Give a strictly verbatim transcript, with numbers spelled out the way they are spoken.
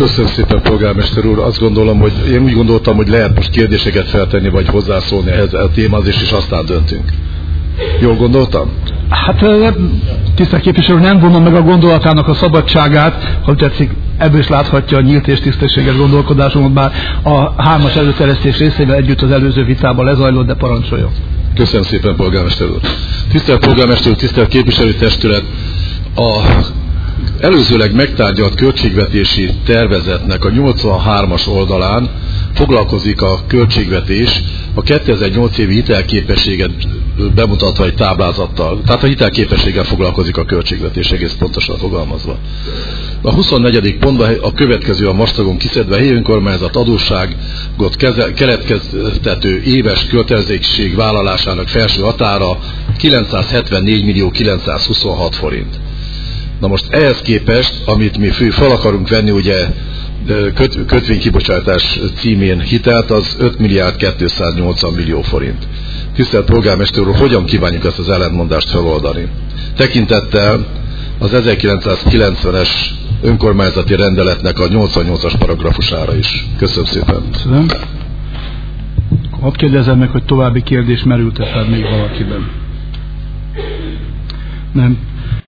Köszönöm szépen, polgármester úr. Azt gondolom, hogy én úgy gondoltam, hogy lehet most kérdéseket feltenni, vagy hozzászólni ehhez a témához, és aztán döntünk. Jól gondoltam? Hát tisztelt képviselő, nem vonom meg a gondolatának a szabadságát, ha tetszik, ebből is láthatja a nyílt és tisztességes gondolkodásomat, bár a hármas előterjesztés részével együtt az előző vitában lezajlott, de parancsoljon. Köszönöm szépen, polgármester úr. Tisztelt polgármester úr, tisztelt képviselőtestület, a előzőleg megtárgyalt költségvetési tervezetnek a nyolcvanhármas oldalán foglalkozik a költségvetés a kétezer-nyolc évi hitelképességet bemutatva egy táblázattal. Tehát a hitelképességgel foglalkozik a költségvetés, egész pontosan fogalmazva. A huszonnegyedik pontban a következő a vastagon kiszedve: helyi önkormányzat adósságot keletkeztető éves kötelezettség vállalásának felső határa kilencszázhetvennégy millió kilencszázhuszonhat forint. Na most ehhez képest, amit mi fő fel akarunk venni, ugye köt, kötvénykibocsátás címén hitelt, az öt milliárd kétszáznyolcvan millió forint. Tisztelt polgármester úr, hogyan kívánjuk ezt az ellentmondást feloldani? Tekintettel az ezerkilencszázkilencvenes önkormányzati rendeletnek a nyolcvannyolcas paragrafusára is. Köszönöm szépen. Köszönöm. Hadd kérdezem meg, hogy további kérdés merült-e fel még valakiben? Nem.